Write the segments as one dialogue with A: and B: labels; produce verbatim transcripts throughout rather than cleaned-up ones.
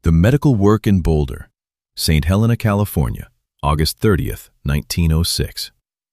A: The Medical Work in Boulder, Saint Helena, California, August thirtieth, nineteen oh six.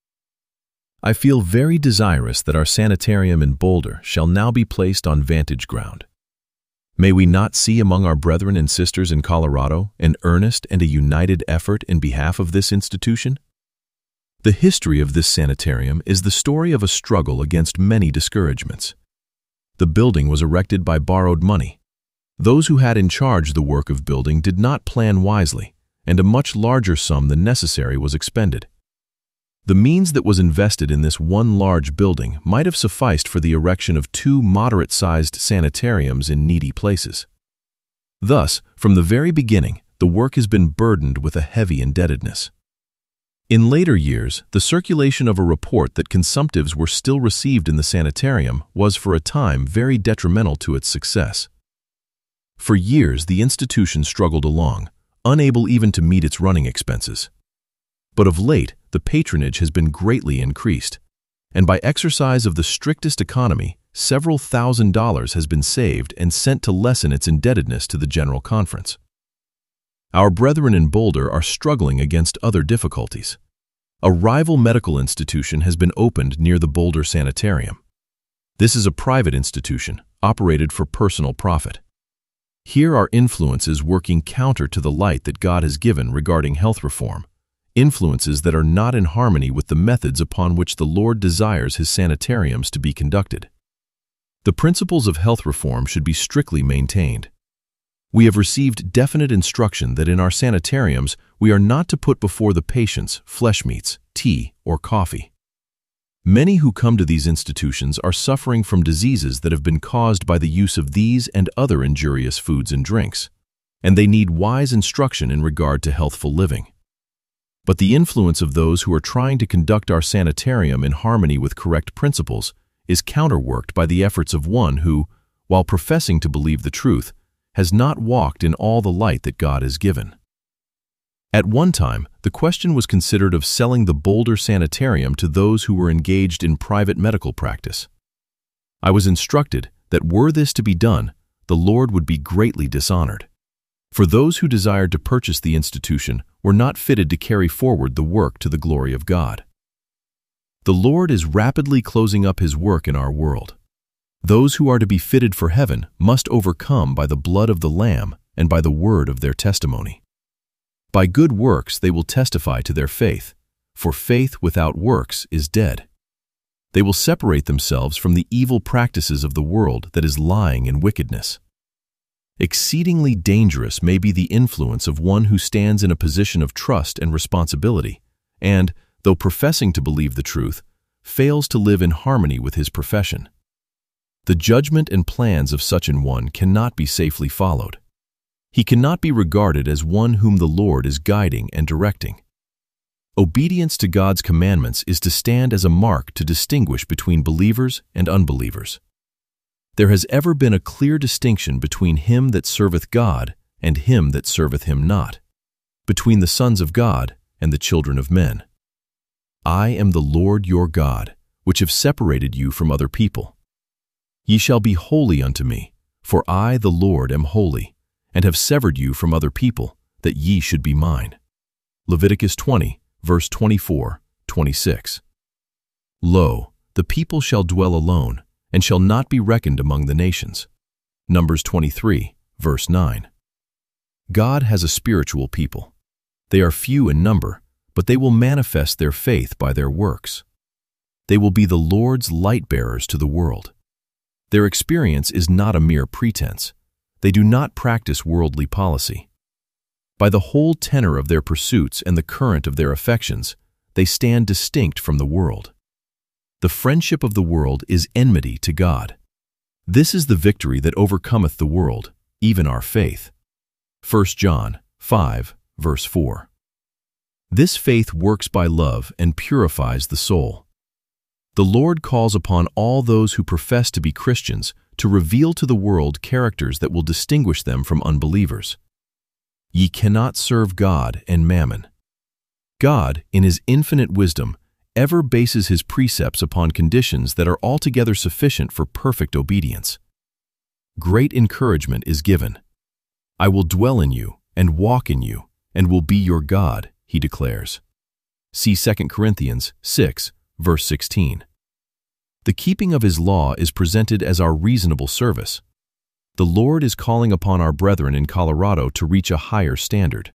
A: I feel very desirous that our sanitarium in Boulder shall now be placed on vantage ground. May we not see among our brethren and sisters in Colorado an earnest and a united effort in behalf of this institution? The history of this sanitarium is the story of a struggle against many discouragements. The building was erected by borrowed money. Those who had in charge the work of building did not plan wisely, and a much larger sum than necessary was expended. The means that was invested in this one large building might have sufficed for the erection of two moderate-sized sanitariums in needy places. Thus, from the very beginning, the work has been burdened with a heavy indebtedness. In later years, the circulation of a report that consumptives were still received in the sanitarium was for a time very detrimental to its success. For years, the institution struggled along, unable even to meet its running expenses. But of late, the patronage has been greatly increased, and by exercise of the strictest economy, several thousand dollars has been saved and sent to lessen its indebtedness to the General Conference. Our brethren in Boulder are struggling against other difficulties. A rival medical institution has been opened near the Boulder Sanitarium. This is a private institution, operated for personal profit. Here are influences working counter to the light that God has given regarding health reform, influences that are not in harmony with the methods upon which the Lord desires His sanitariums to be conducted. The principles of health reform should be strictly maintained. We have received definite instruction that in our sanitariums we are not to put before the patients flesh meats, tea, or coffee. Many who come to these institutions are suffering from diseases that have been caused by the use of these and other injurious foods and drinks, and they need wise instruction in regard to healthful living. But the influence of those who are trying to conduct our sanitarium in harmony with correct principles is counterworked by the efforts of one who, while professing to believe the truth, has not walked in all the light that God has given. At one time, the question was considered of selling the Boulder Sanitarium to those who were engaged in private medical practice. I was instructed that were this to be done, the Lord would be greatly dishonored. For those who desired to purchase the institution were not fitted to carry forward the work to the glory of God. The Lord is rapidly closing up His work in our world. Those who are to be fitted for heaven must overcome by the blood of the Lamb and by the word of their testimony. By good works they will testify to their faith, for faith without works is dead. They will separate themselves from the evil practices of the world that is lying in wickedness. Exceedingly dangerous may be the influence of one who stands in a position of trust and responsibility, and, though professing to believe the truth, fails to live in harmony with his profession. The judgment and plans of such an one cannot be safely followed. He cannot be regarded as one whom the Lord is guiding and directing. Obedience to God's commandments is to stand as a mark to distinguish between believers and unbelievers. There has ever been a clear distinction between him that serveth God and him that serveth him not, between the sons of God and the children of men. I am the Lord your God, which have separated you from other people. Ye shall be holy unto me, for I, the Lord, am holy, and have severed you from other people, that ye should be mine. Leviticus twenty, verse twenty-four, twenty-six. Lo, the people shall dwell alone, and shall not be reckoned among the nations. Numbers twenty-three, verse nine. God has a spiritual people. They are few in number, but they will manifest their faith by their works. They will be the Lord's light-bearers to the world. Their experience is not a mere pretense. They do not practice worldly policy. By the whole tenor of their pursuits and the current of their affections, they stand distinct from the world. The friendship of the world is enmity to God. This is the victory that overcometh the world, even our faith. First John five, verse four. This faith works by love and purifies the soul. The Lord calls upon all those who profess to be Christians to reveal to the world characters that will distinguish them from unbelievers. Ye cannot serve God and mammon. God, in His infinite wisdom, ever bases His precepts upon conditions that are altogether sufficient for perfect obedience. Great encouragement is given. I will dwell in you and walk in you and will be your God, he declares. See Second Corinthians six, verse sixteen. The keeping of his law is presented as our reasonable service. The Lord is calling upon our brethren in Colorado to reach a higher standard.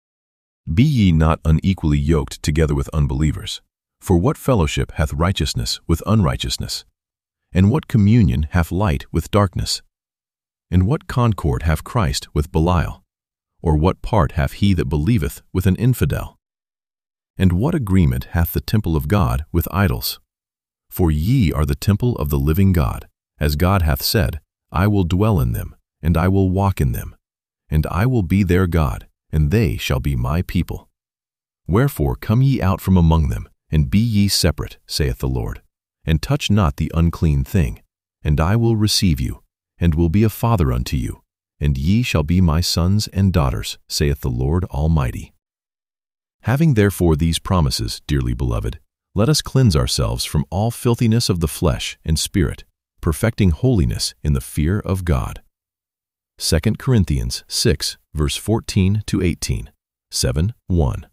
A: Be ye not unequally yoked together with unbelievers. For what fellowship hath righteousness with unrighteousness? And what communion hath light with darkness? And what concord hath Christ with Belial? Or what part hath he that believeth with an infidel? And what agreement hath the temple of God with idols? For ye are the temple of the living God, as God hath said, I will dwell in them, and I will walk in them, and I will be their God, and they shall be my people. Wherefore come ye out from among them, and be ye separate, saith the Lord, and touch not the unclean thing, and I will receive you, and will be a father unto you, and ye shall be my sons and daughters, saith the Lord Almighty. Having therefore these promises, dearly beloved, let us cleanse ourselves from all filthiness of the flesh and spirit, perfecting holiness in the fear of God. Second Corinthians six, verse fourteen to eighteen, seven one.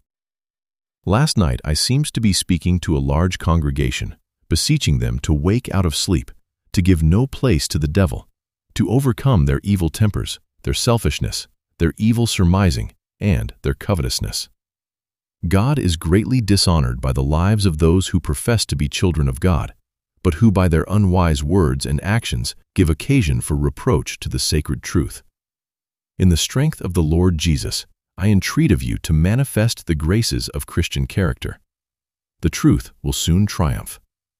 A: Last night I seemed to be speaking to a large congregation, beseeching them to wake out of sleep, to give no place to the devil, to overcome their evil tempers, their selfishness, their evil surmising, and their covetousness. God is greatly dishonored by the lives of those who profess to be children of God, but who by their unwise words and actions give occasion for reproach to the sacred truth. In the strength of the Lord Jesus, I entreat of you to manifest the graces of Christian character. The truth will soon triumph.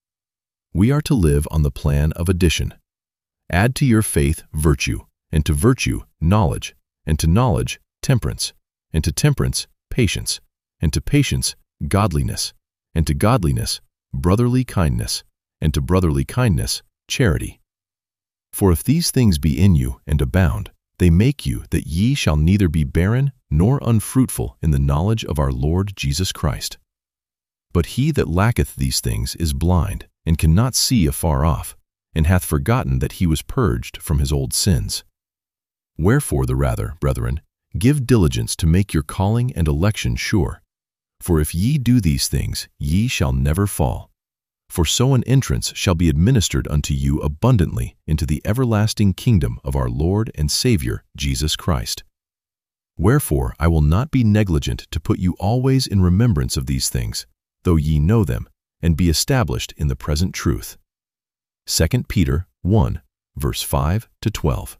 A: We are to live on the plan of addition. Add to your faith virtue, and to virtue knowledge, and to knowledge temperance, and to temperance patience, and to patience godliness, and to godliness brotherly kindness, and to brotherly kindness charity. For if these things be in you and abound, they make you that ye shall neither be barren nor unfruitful in the knowledge of our Lord Jesus Christ. But he that lacketh these things is blind, and cannot see afar off, and hath forgotten that he was purged from his old sins. Wherefore the rather, brethren, give diligence to make your calling and election sure. For if ye do these things, ye shall never fall. For so an entrance shall be administered unto you abundantly into the everlasting kingdom of our Lord and Savior Jesus Christ. Wherefore I will not be negligent to put you always in remembrance of these things, though ye know them, and be established in the present truth. Second Peter one, verse five to twelve.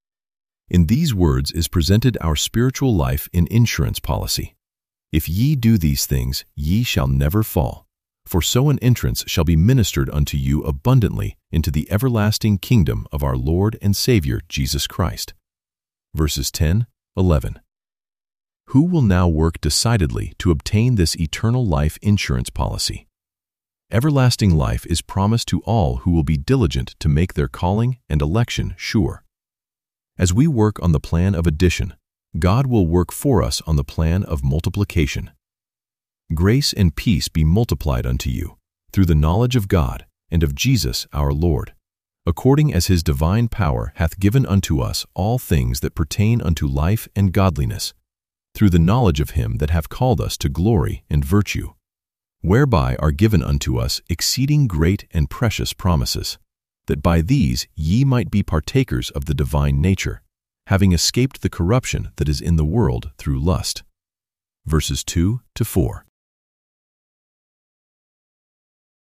A: In these words is presented our spiritual life in insurance policy. If ye do these things, ye shall never fall. For so an entrance shall be ministered unto you abundantly into the everlasting kingdom of our Lord and Savior Jesus Christ. Verses ten, eleven. Who will now work decidedly to obtain this eternal life insurance policy? Everlasting life is promised to all who will be diligent to make their calling and election sure. As we work on the plan of addition, God will work for us on the plan of multiplication. Grace and peace be multiplied unto you, through the knowledge of God and of Jesus our Lord, according as his divine power hath given unto us all things that pertain unto life and godliness, through the knowledge of him that hath called us to glory and virtue, whereby are given unto us exceeding great and precious promises, that by these ye might be partakers of the divine nature, having escaped the corruption that is in the world through lust. Verses two to four.